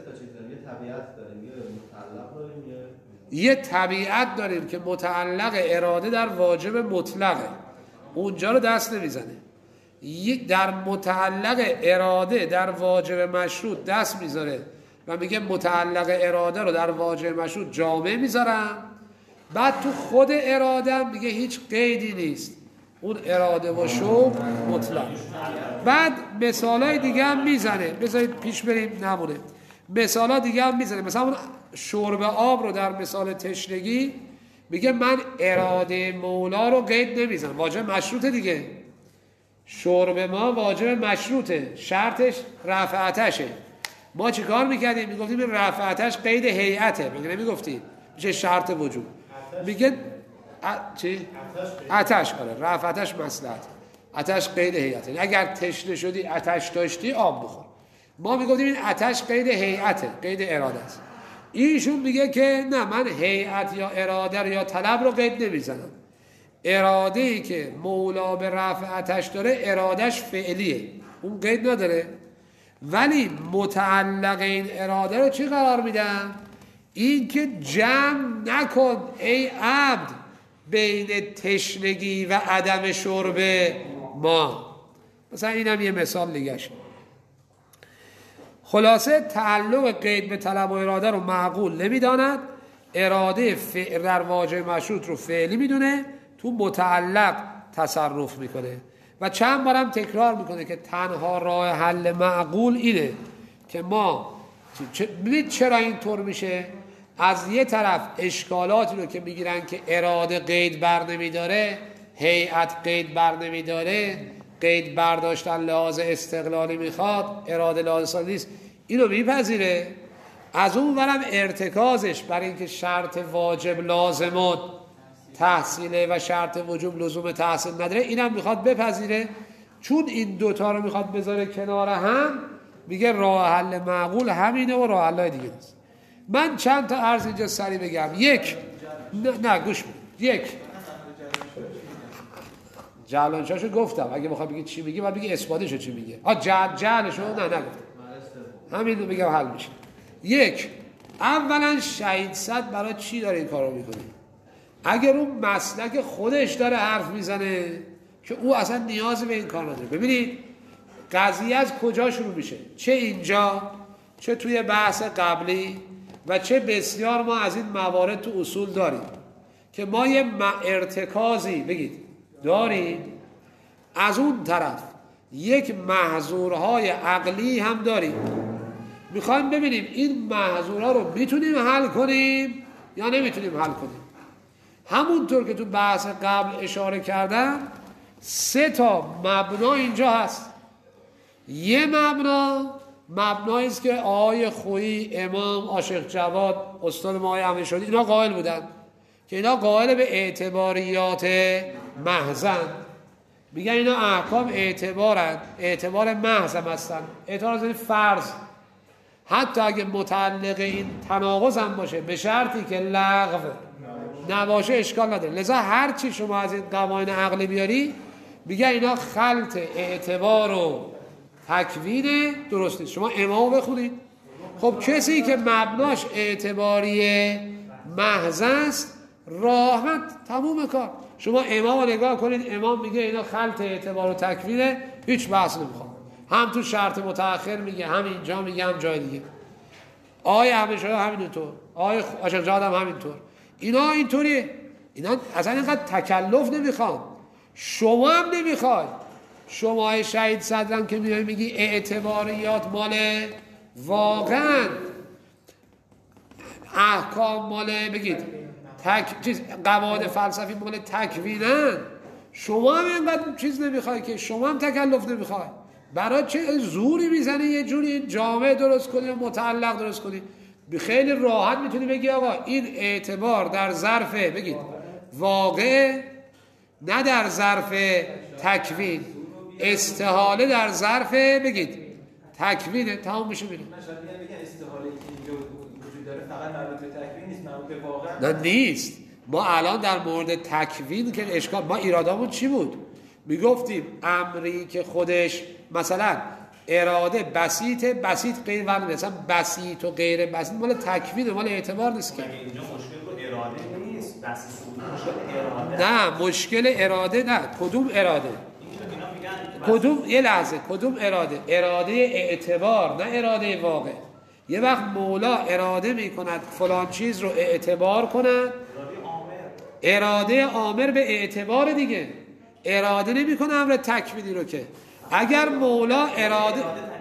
یه طبیعت داریم که متعلق اراده در واجب مطلقه، اونجا رو دست نمیزنه. در متعلق اراده در واجب مشروط دست میذاره و میگه متعلق اراده رو در واجب مشروط جامع میذارم. بعد تو خود اراده میگه هیچ قیدی نیست، اون اراده و شوق مطلق. بعد مثالای دیگه هم میزنه، بذارید پیش بریم نمونه. مثالا دیگه هم میزنه، مثلا اون شرب آب رو در مثال تشنگی میگه من اراده مولا رو قید نمیزنم، واجب مشروطه دیگه. شرب ما واجب مشروطه، شرطش رفع آتشه. ما چی کار میکردیم؟ میگفتیم این رفع آتش قید هیئته، میگه نمیگفتیم میشه شرط وجود. میگه چی؟ آتش. آره رفع آتش مصلحت، آتش قید هیئته. اگر تشنه شدی آتش داشتی آب بخور. ما میگفتیم این آتش قید هیئته، قید اراده است. ایشون میگه که نه، من هیئت یا اراده یا طلب رو قید نمیزنم. اراده‌ای که مولا به رفع آتش داره ارادش فعلیه، اون قید نداره. ولی متعلق این اراده رو چی قرار میدم؟ این که جمع نکن ای عبد بین تشنگی و عدم شرب ما. مثلا اینم یه مثال دیگه شد. خلاصه تعلق قید به طلب و اراده رو معقول نمیداند، اراده در واجب مشروط رو فعلی میدونه، تو متعلق تصرف میکنه. و چند بارم تکرار میکنه که تنها راه حل معقول اینه که ما ببینید چرا اینطور میشه. از یه طرف اشکالاتی رو که میگیرن که اراده قید بر نمیداره، هیئت قید بر نمیداره، قید برداشتن لحاظ استقلالی میخواد، اراده لحاظ استقلالی نیست، اینو میپذیره. از اون ورم ارتکازش بر اینکه شرط واجب لازمات تحصیله و شرط وجوب لزوم تحصیل نداره، اینم میخواد بپذیره. چون این دوتا رو میخواد بذاره کنار هم، میگه راه حل معقول همینه و راه حلای دیگه نیست. من چند تا عرض اینجا سریع بگم. یک، نه گوش بید. یک، جعلانشاشو گفتم، اگه بخواد بگی چی میگه باید بگی اثباتشو چی میگه. جعلشو نه نگفتم، همین رو بگم حل میشه. یک، اولا شهید صد برای چی داره این کارو میکنه؟ اگر اون مسلک خودش داره حرف میزنه که او اصلا نیازی به این کار نداره. ببینید قضیه از کجا شروع میشه؟ چه اینجا، چه توی بحث قبلی و چه بسیار ما از این موارد تو اصول داریم که ما یه ارتکازی بگید داریم، از اون طرف یک محظورهای عقلی هم داریم. میخوایم ببینیم این محظورها رو میتونیم حل کنیم یا نمیتونیم حل کنیم. همونطور که تو بحث قبل اشاره کردم 3 تا مبنا اینجا هست. یه مبنایی است که آقای خویی، امام عاشق جواد، استاد ما آقای امیرشاهی اینا قائل بودن که اینا قائل به اعتباریات محضن. میگن اینا احکام اعتبار محض هم هستن. اعتبار از فرض، حتی اگه متعلق این تناقض هم باشه به شرطی که لغو نباشه اشکال نداره. لذا هر چی شما از این قوانین عقلی بیاری میگن اینا خلط اعتبار و تکوین درست نیست. شما امامو بخونید، خب کسی که مبناش اعتباری محض است راحت تموم کار. شما امامو نگاه کنید، امام میگه اینا خلط اعتبار و تکوینه، هیچ بحث نمیخوام. هم تو شرط متأخر میگه، هم اینجا میگه، هم جای دیگه. آقای امیرشاهی همینطور، آقای عاشق جواد هم همینطور. اینا اینطوریه. اینا اصلا اینقدر تکلف نمیخوان، شما هم نمیخواد. شما شهید صدرم که میگی اعتباریات مال واقعا احکام مال بگید قواعد فلسفی مال تکوینن، شما هم اینقدر چیز نمیخوای که، شما هم تکلف نمیخوای. برای چه زوری میزنی یه جوری جامعه درست کنی و متعلق درست کنی؟ خیلی راحت میتونی بگی آقا این اعتبار در ظرف بگید واقع، نه در ظرف تکوین، استحاله در ظرف بگید تکوینه، تمام میشه میره. شاید بگن استحاله که اینجا وجود داره فقط مربوط به تکوین نیست، مربوط به واقع نه نیست. ما الان در مورد تکوین که اشکال، ما ایرادامون چی بود؟ میگفتیم امری که خودش مثلا اراده بسیط غیر ورد، مثلا بسیط و غیر بسیط مال تکوین، مال اعتبار نیست که. اینجا مشکل رو اراده نیست، بسیط مشکل اراده. نه مشکل اراده نه. کدوم اراده؟ کدوم؟ یه لحظه، کدوم اراده؟ اراده اعتبار، نه اراده واقع. یه وقت مولا اراده میکند فلان چیز رو اعتبار کند، اراده آمر به اعتبار دیگه، اراده نمیکنه امر تکوینی رو که. اگر مولا اراده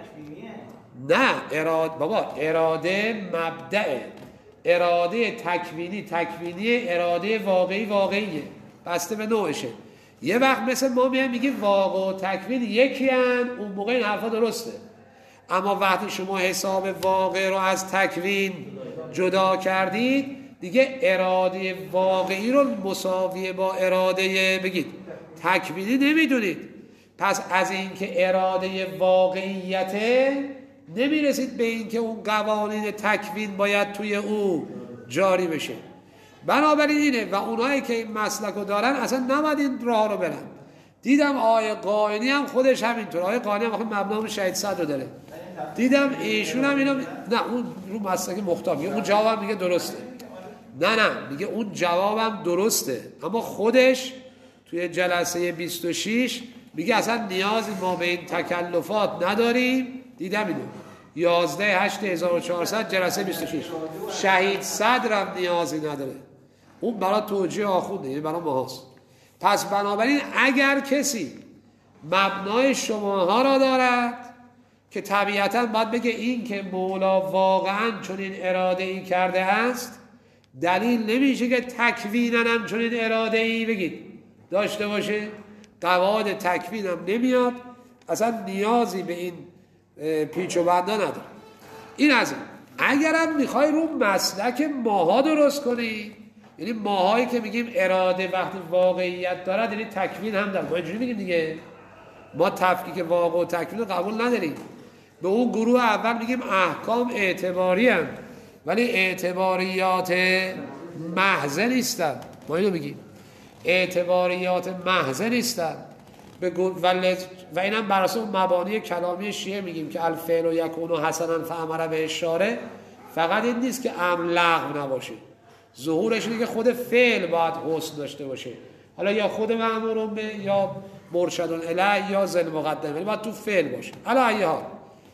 نه اراده بابا، اراده مبدأ، اراده تکوینی، اراده واقعیه، بسته به نوعشه. یه وقت مثل ما میگیم واقع و تکوین یکی هن، اون موقع این حرفا درسته. اما وقتی شما حساب واقع رو از تکوین جدا کردید، دیگه اراده واقعی رو مساویه با اراده بگید تکوینی نمیدونید. پس از اینکه اراده واقعیته نمیرسید به اینکه اون قوانین تکوین باید توی او جاری بشه. بنابراین اینه و اونایی که این مسلک رو دارن اصلا نباید این راه رو برن. دیدم آقای قائنی هم خودش همینطور، آقای قائنی هم مبنای شهید صدر داره، دیدم ایشون هم اینو نه اون رو مسلک مختار میگه، اون جوابم میگه درسته، نه میگه اون جوابم درسته، اما خودش توی جلسه 26 میگه اصلا نیازی ما به این تکلفات نداریم. دیدم اینو 11/8/1400 جلسه 26 شهید صدرم نیازی نداره، اون برای توجیه آخونده، یعنی برای ماهاست. پس بنابراین اگر کسی مبنای شماها را دارد که طبیعتاً باید بگه این که مولا واقعاً چنین اراده ای کرده است، دلیل نمیشه که تکویناً هم چنین اراده ای بگید داشته باشه، قواعد تکوین هم نمیاد، اصلا نیازی به این پیچ و بندا نداره. این از این. اگرم میخوای رو مسلک ماها درست کنی، یعنی ماهایی که میگیم اراده وقتی واقعیت دارد یعنی تکوین هم داره، ما اینجوری میگیم دیگه، ما تفکیک واقع و تکوین رو قبول نداریم. به اون گروه اول میگیم احکام اعتباری هم، ولی اعتباریات محض نیستن، ما اینو میگیم اعتباریات محض نیستن. و اینم بر اساس مبانی کلامی شیعه میگیم که الفعل یکون حسنا فامر به اشاره، فقط این نیست که امر لغو نباشه، ظهورش اینه که خود فعل باید حسن داشته باشه، حالا یا خود مأمور به یا مرشد الیه یا ذل مقدم، ولی باید تو فعل باشه. حالا ای حال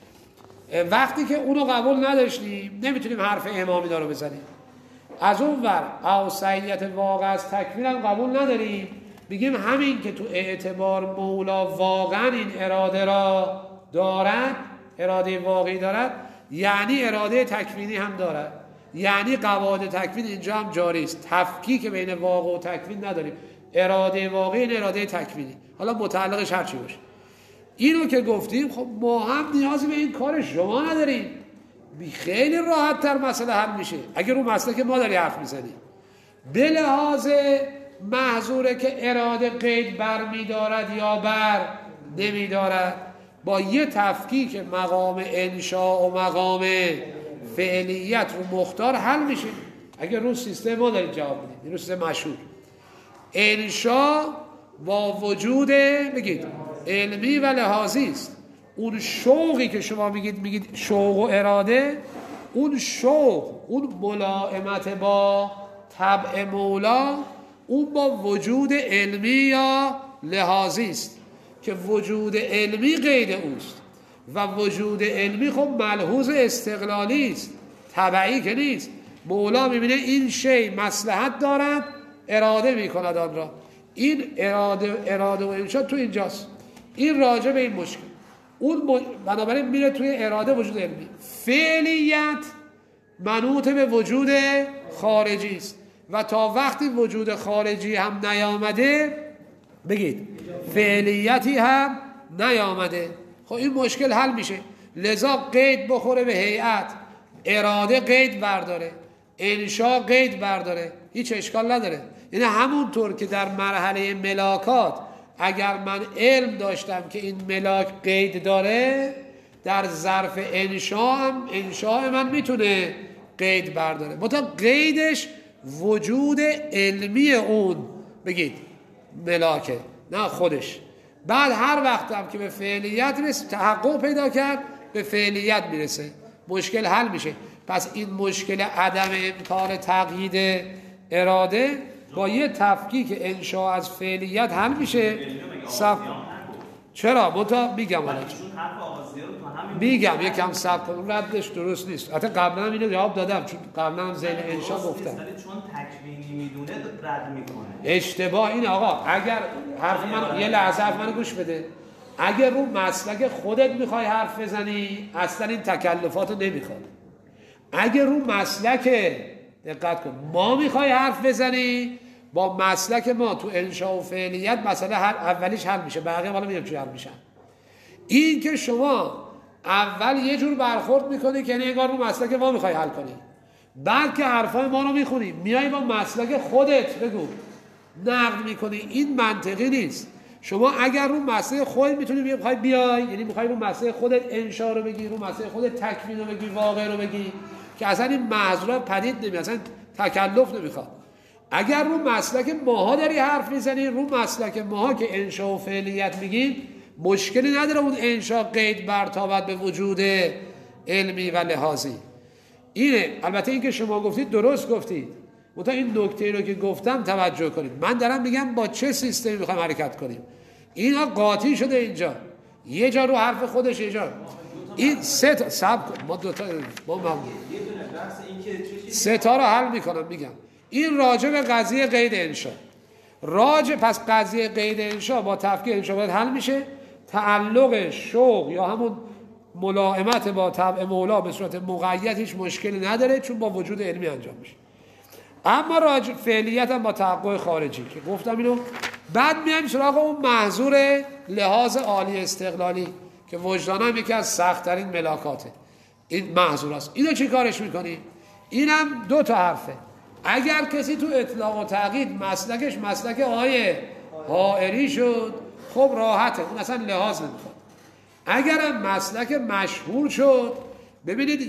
وقتی که اونو قبول نداشتیم نمیتونیم حرف امامی دارو بزنیم. از اون ور اوصیت واقع از تکوین هم قبول نداریم، بگیم همین که تو اعتبار مولا واقعا این اراده را دارد، اراده واقعی دارد، یعنی اراده تکوینی هم دارد، یعنی قواعد تکوین اینجا هم جاری است. تفکیک بین واقع و تکوین نداریم، اراده واقعی این اراده تکوینی، حالا متعلقش هر چی باشه. اینو که گفتیم خب ما هم نیازی به این کار شما نداریم، خیلی راحت تر مسئله حل میشه اگر رو مسئله که ما داری حرف میزنیم. به لحاظ محظوره که اراده قید بر میدارد یا بر نمیدارد، با یه تفکیک مقام انشاء و مقام فعلیت رو مختار حل میشه. اگر رو سیستم ما دارید جواب بدید، رو سیستم مشهور انشاء با وجود بگید علمی و لحاظی است. اون شوقی که شما میگید شوق و اراده، اون شوق، اون ملائمت با طبع مولا، اون با وجود علمی یا لحاظی است که وجود علمی قید اوست و وجود علمی خب ملحوظ استقلالی است، طبعی که نیست. مولا میبینه این شی مصلحت دارد، اراده میکند آن را. این اراده و انشاء تو اینجاست. این راجع به این مشکل، اون بنابراین میره توی اراده وجود علمی. فعلیت منوط به وجود خارجی است و تا وقتی وجود خارجی هم نیامده بگید فعلیتی هم نیامده. خب این مشکل حل میشه. لذا قید بخوره به هیئت، اراده قید برداره، انشاء قید برداره، هیچ اشکال نداره. یعنی همونطور که در مرحله ملاکات اگر من علم داشتم که این ملاک قید داره، در ظرف انشاء من میتونه قید برداره، منتها قیدش وجود علمی اون بگید ملاکه، نه خودش. بعد هر وقت هم که به فعلیت رسید، تحقق پیدا کرد، به فعلیت میرسه، مشکل حل میشه. پس این مشکل عدم امکان تقیید اراده با یه تفکیک انشاء از فعلیت حل میشه. چرا؟ منتها میگم یکم صبر کن، ردش درست نیست. حتی قبلا هم اینو جواب دادم، چون قبلا هم ذیل انشاء گفتم چون تکوینی میدونه رد میکنه. اشتباه این آقا، اگر حرف من یه لحظه حرف منو گوش بده، اگر رو مسلک خودت میخوای حرف بزنی اصلا این تکلفاتو نمیخواد. اگر رو مسلک دقت کن ما میخوای حرف بزنی، با مسلک ما تو انشاء و فعلیت مسئله اولیش حل میشه، بقیه حالا میگم چی حل میشن. این که شما اول یه جور برخورد میکنی که انگار رو مسلک ما میخوای حل کنی، بعد که حرفای ما رو میخونی میای با مسلک خودت بگو نقد میکنی، این منطقی نیست. شما اگر رو مسلک خودت میتونی بخوای بیای، یعنی میخوای رو مسلک خودت انشاء رو بگی، رو مسلک خودت تکوین رو بگی، واقع رو بگی، که اصلا این محظورات پدید نمیاد، اصلا تکلف نمیخواد. اگر رو مسلک ماها داری حرف میزنی، رو مسلک ماها که انشاء و فعلیت میگیم، مشکلی نداره اون انشاء قید برتابد به وجود علمی و لحاظی. اینه. البته این که شما گفتید درست گفتید، منتها این نکته رو که گفتم توجه کنید. من دارم میگم با چه سیستمی میخوایم حرکت کنیم. اینا قاطی شده اینجا، یه جا رو حرف خودش، یه جا این سه تا صبر کن، ما دو تا سه تا رو حل میکنم. میگم این راجع به قضیه قید انشاء، پس قضیه قید انشاء با تفکیک انشاء باید حل میشه. تعلق شوق یا همون ملائمت با طبع مولا به صورت مقید هیچ مشکلی نداره، چون با وجود علمی انجام میشه. اما راجع فعلیت هم با تحقق خارجی که گفتم اینو. بعد میایم سراغ اون محظور لحاظ عالی استقلالی که وجدان هم یکی از سخت ترین ملاکاته، این محظور است. اینو چی کارش میکنی؟ اینم دو تا حرفه. اگر کسی تو اطلاق و تقیید مسلکش مسلک آیه حائری شد، خب راحته، اون اصلا لحاظ نمیخواد. اگرم مسلک مشهور شد، ببینید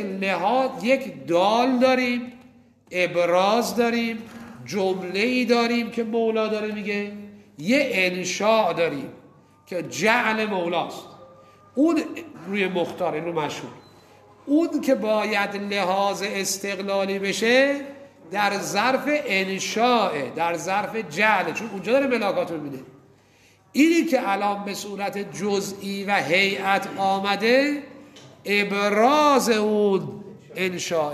یک دال داریم، ابراز داریم، جمله‌ای داریم که مولا داره میگه، یه انشاء داریم که جعل مولاست، اون روی مختار، رو مشهور. اون که باید لحاظ استقلالی بشه در ظرف انشاء، در ظرف جعل، چون اونجا داره ملاکات رو میبینه. اینی که الان به صورت جزئی و هیئت آمده، ابراز اون انشاء،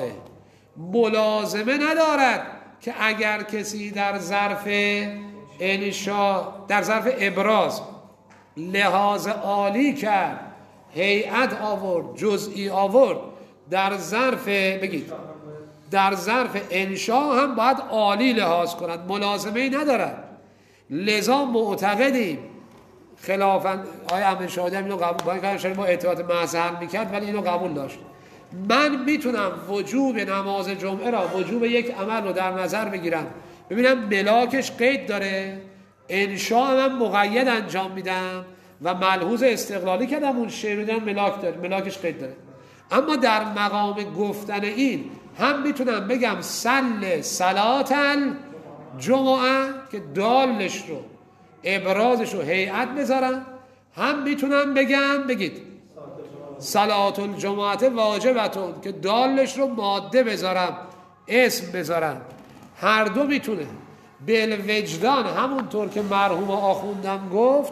ملازمه ندارد که اگر کسی در ظرف انشاء، در ظرف ابراز لحاظ عالی کرد، هیئت آورد، جزئی آورد، در ظرف بگید در ظرف انشاء هم باید عالی لحاظ کند، ملازمه ای ندارد. لذا معتقدیم خلافاً آیه احمد شاهدی هم اینو قبول کنیم، با اعتقاد مذهب میکرد ولی اینو قبول داشت. من میتونم وجوب نماز جمعه را، وجوب یک عمل رو در نظر بگیرم، ببینم ملاکش قید داره، انشاء من مقید انجام میدم و ملحوظ استقلالی کردم اون شی رو دیدم ملاک داره، ملاکش قید داره. اما در مقام گفتن این هم میتونم بگم صلات الجمعه که دالش رو، ابرازش رو هیئت بذارم، هم میتونم بگم بگید صلات الجمعه واجبتون که دالش رو ماده بذارم، اسم بذارم. هر دو میتونه. بالوجدان همونطور که مرحوم آخوندم گفت،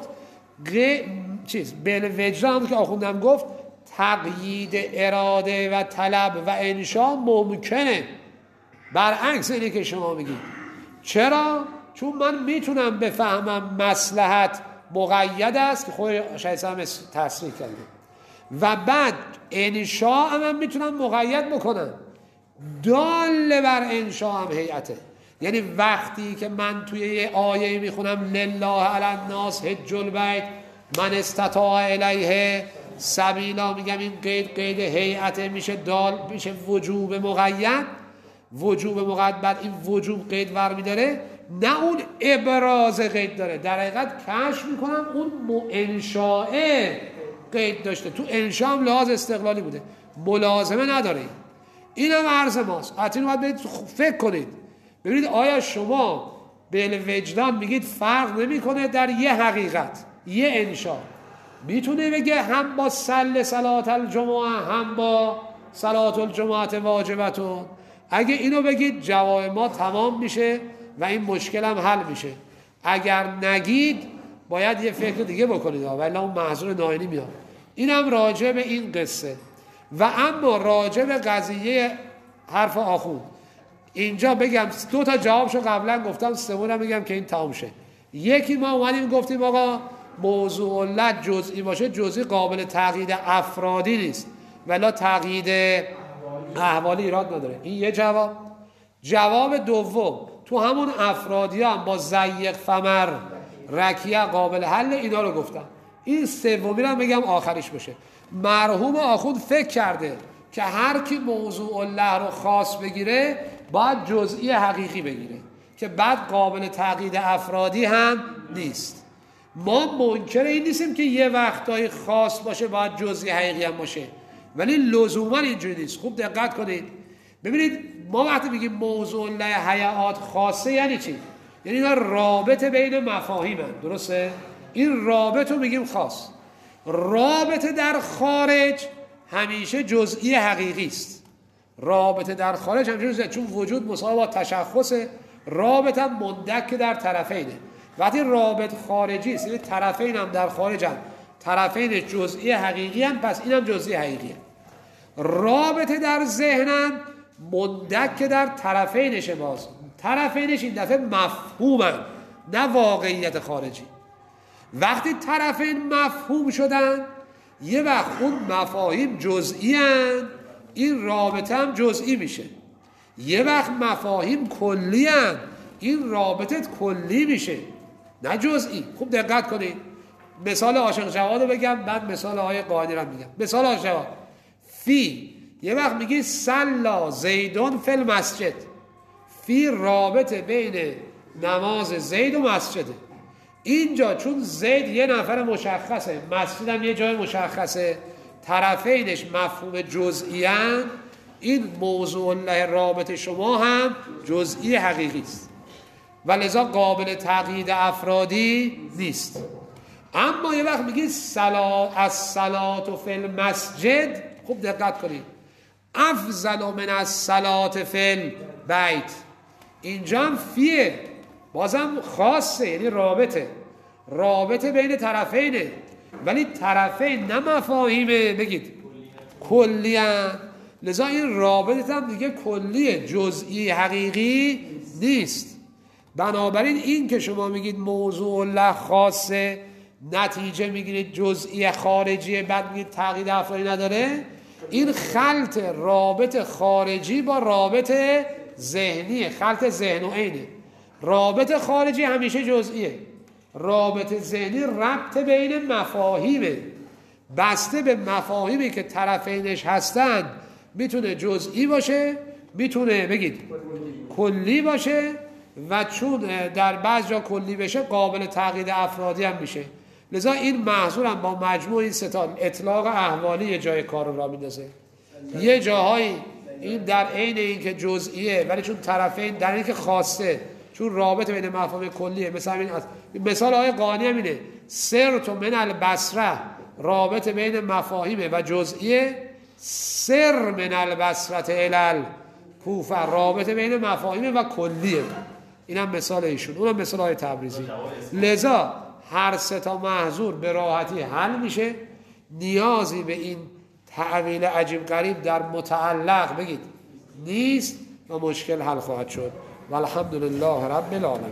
بالوجدان که آخوندم گفت، تقیید اراده و طلب و انشاء ممکنه، برعکس اینی که شما میگید. چرا؟ چون من میتونم بفهمم مصلحت مقید است که خود شیخ هم تصریح کرده، و بعد انشاء هم میتونم مقید بکنم، دال بر انشاء هم هیئته. یعنی وقتی که من توی یه آیه میخونم لله علی الناس حج البیت من استطاع الیه سبیلا، میگم این قید هیئت میشه دال، میشه وجوب مقید. وجوب مقید بعد این وجوب قید ور میداره، نه اون ابراز قید داره. در حقیقت کشف میکنم اون انشاء قید داشته، تو انشاء هم لحاظ استقلالی بوده، ملازمه نداره. این هم عرض ماست. حتی باید برید فکر کنید ببینید آیا شما به وجدان میگید فرق نمیکنه در یه حقیقت یه انشاء میتونه بگه هم با صلات الجمعه هم با صلات الجمعه واجبتون؟ اگه اینو بگید جواب ما تمام میشه و این مشکل هم حل میشه. اگر نگید باید یه فکر دیگه بکنید ولی اون محضور ناینی میاد. اینم راجع به این قصه. و اما راجع به قضیه حرف آخوند اینجا بگم 2 تا جوابشو قبلا گفتم، سومونم بگم که این تمام شه. یکی ما اومدیم گفتیم آقا موضوع علت جزئی باشه، جزئی قابل تقیید افرادی نیست ولی تقیید احوالی ایراد نداره. این یه جواب. جواب دوم تو همون افرادی هم با ضیق فمر رکیه قابل حل، اینا رو گفتم. این سومی رو بگم آخریش باشه. مرحوم آخوند فکر کرده که هر کی موضوع الله رو خاص بگیره باید جزئی حقیقی بگیره که بعد قابل تقیید افرادی هم نیست. ما منکر این نیستیم که یه وقتای خاص باشه باید جزئی حقیقی هم باشه، ولی لزوما اینجوری نیست. خوب دقت کنید ببینید ما وقتی میگیم موضوع الله حیات خاصه یعنی چی؟ یعنی اینا رابطه بین مفاهیم هست. درسته؟ این رابطه رو میگیم خاص. رابطه در خارج همیشه جزئی حقیقی است. رابطه در خارج همیشه جزئی، چون وجود مساوی با تشخصه. رابطه هم مندک در طرفینه. وقتی رابط خارجی است یعنی طرفین هم در خارج هم طرفین جزئی حقیقی هم، پس این هم جزئی حقیقی هم. رابطه در ذهن هم مندک در طرفینش، باز طرفینش این دفعه مفهومن نه واقعیت خارجی. وقتی طرفین مفهوم شدن یه وقت اون مفاهیم جزئی هن، این رابطه هم جزئی میشه. یه وقت مفاهیم کلی هن، این رابطه کلی میشه نه جزئی. خوب دقت کنید. مثال عاشق جواد رو بگم بعد مثال آیه قاعدی رو میگم. مثال عاشق جواد فی، یه وقت میگی صلا زیدون فی المسجد. فی رابطه بین نماز زید و مسجده. اینجا چون زید یه نفر مشخصه، مسجد هم یه جای مشخصه، طرفینش مفهوم جزئی ان، این موضوع الله رابطه شما هم جزئی حقیقی است و لذا قابل تقیید افرادی نیست. اما یه وقت میگی الصلاة فی المسجد، خوب دقت کنید، افضل من الصلاة فی البیت. اینجا هم فیه، بازم خاصه، یعنی رابطه بین طرفینه، ولی طرفین نه مفاهیمه بگید کلیه. لذا این رابطه هم دیگه کلیه، جزئی حقیقی نیست. بنابراین این که شما میگید موضوع الله خاصه، نتیجه میگیرید جزئی خارجی، بعد میگید تقیید افرادی نداره، این خلط رابط خارجی با رابط ذهنیه، خلط ذهن و عینه. رابط خارجی همیشه جزئیه، رابط ذهنی ربط بین مفاهیمه، بسته به مفاهیمی که طرفینش هستن میتونه جزئی باشه، میتونه بگید کلی باشه، و چون در بعض جا کلی بشه قابل تقیید افرادی هم میشه. لذا این محضور هم با مجموع این ستا اطلاق احوالی یه جای کار رو را میندازه. یه جاهایی این در عین این که جزئیه ولی چون طرفین در این که خاصه، چون رابطه بین مفاهیم کلیه. مثال آیه قانی هم اینه، سرت من البصره، رابطه بین مفاهیمه و جزئیه. سر من البصره الی الکوفه، رابطه بین مفاهیمه و کلیه. اینم مثال ایشون، اونم مثال آیه تبریزی. لذا هر سه تا محظور به راحتی حل میشه، نیازی به این تعویل عجیب غریب در متعلق بگید نیست و مشکل حل خواهد شد. والحمدلله رب العالمین.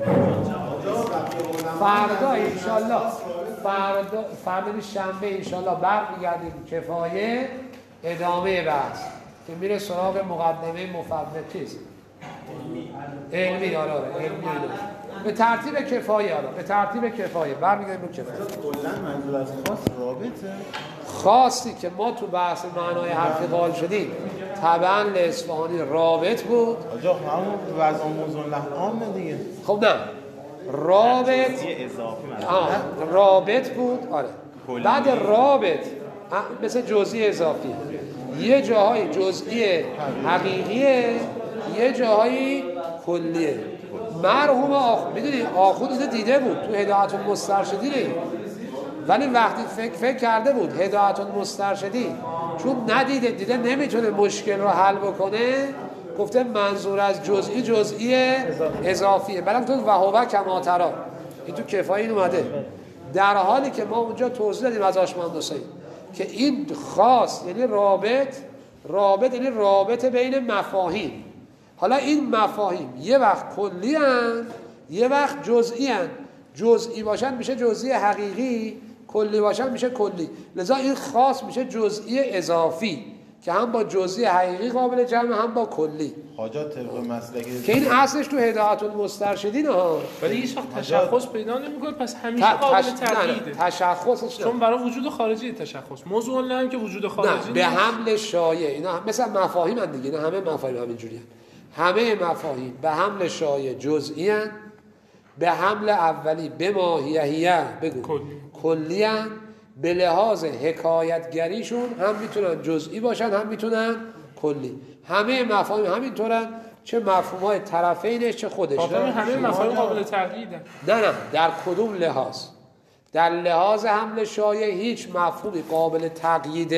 فردا انشالله فردا شنبه انشالله برمیگردیم کفایه ادامه بحث که میره سراغ مقدمه مفوض چیز علمی. علمی به ترتیب کفایه حالا به ترتیب کفایه برمیگردیم رو کفایه. کلا منظور از خاص رابطه. خاصی که ما تو بحث معنای حرفی قائل شدیم طبعا اصفهانی رابط بود. آجا همون وضع موضوع عامه دیگه. خب نه رابط جزئی اضافی مثلا رابط بود آره. کلی. بعد رابط مثل جزئی اضافی یه جاهای جزئی حقیقیه یه جاهای کلیه. مرحوم میدونی آخوند دیده بود تو هدایت المسترشدین ولی وقتی فکر کرده بود هدایت المسترشدین چون ندیده دیده نمیتونه مشکل رو حل بکنه گفته منظور از جزئی اضافیه. بلکه تو وهوه کما تری این تو کفایه این اومده در حالی که ما اونجا توضیح دادیم از آشمند حسین که این خاص یعنی رابط یعنی رابط بین مفاهیم. حالا این مفاهیم یه وقت کلی هن یه وقت جزئی هن. جزئی باشن میشه جزئی حقیقی کلی باشن میشه کلی. لذا این خاص میشه جزئی اضافی که هم با جزئی حقیقی قابل جمع هم با کلی. حاجات طبق مسلک که این اصلش تو هدایت المسترشدین ها ولی هیچ وقت تشخص پیدا نمیکنه پس همیشه قابل تغییره. تشخصش چون برای وجود خارجی تشخص موضوع نه هم که وجود خارجی نه به حمل شایع اینا مثلا مفاهیم هم دیگه اینا همه مفاهیم همینجوری همه مفاهیم به حمل شایع جزئی ان به حمل اولی به ماهیه بگو کلی ان به لحاظ حکایتگریشون هم میتونن جزئی باشن هم میتونن کلی. همه مفاهیم همینطورن چه مفهوم‌های طرفینش چه خودش. همه مفاهیم قابل تغییرن. نه در کدوم لحاظ؟ در لحاظ حمل شایع هیچ مفهومی قابل تقیید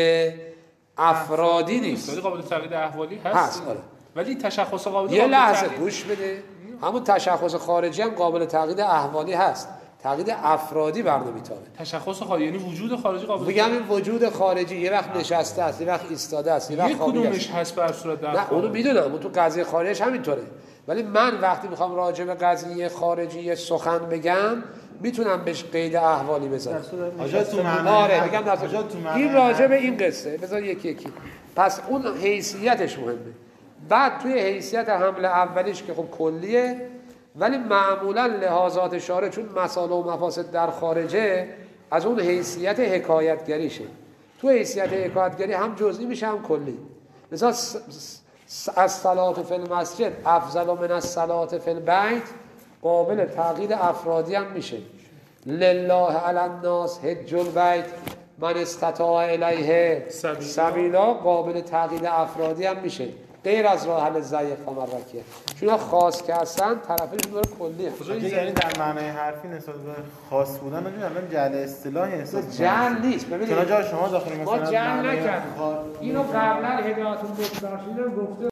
افرادی نیست. ولی قابل تقیید احوالی هست. آره. ولی تشخص قابل یه لحظه گوش بده. همون تشخص خارجی هم قابل تقیید احوالی هست. تقیید افرادی بر نمیتابه. تشخص خارجی یعنی وجود خارجی قابل میگم این وجود خارجی یه وقت نشسته است یه وقت ایستاده است یه وقت خوابیده است. کدومش هست بر صورت در نه اونو میدونم اون تو قضیه خارجش همینطوره. ولی من وقتی میخوام راجع به قضیه خارجی سخن بگم میتونم بهش قید احوالی بذارم. آجا تو معنی آره میگم این راجع به این قصه بذار یکی پس اون حیثیتش مهمه. بعد توی حیثیت حمل اولیش که خب کلیه ولی معمولا لحاظات شارع چون مسائل و مفاسد در خارجه از اون حیثیت حکایتگریشه. تو حیثیت حکایتگری هم جزئی میشه هم کلی. مثلا از صلات فی المسجد افضل من از صلات فی البیت قابل تقیید افرادی هم میشه. لله علی الناس حج البیت من استطاع الیه سبیلا قابل تقیید افرادی هم میشه غیر از راه حل ضعیف و مرکیه. چون خاص که هستن طرفش داره کلیه. یعنی در معنای حرفی نسبت به خاص بودن الان جعل اصطلاحی احساس جعل نیست. ببینید چون جا شما داخل مثلا ما جعل نکردیم اینو قبلا هدایت المسترشدین گفته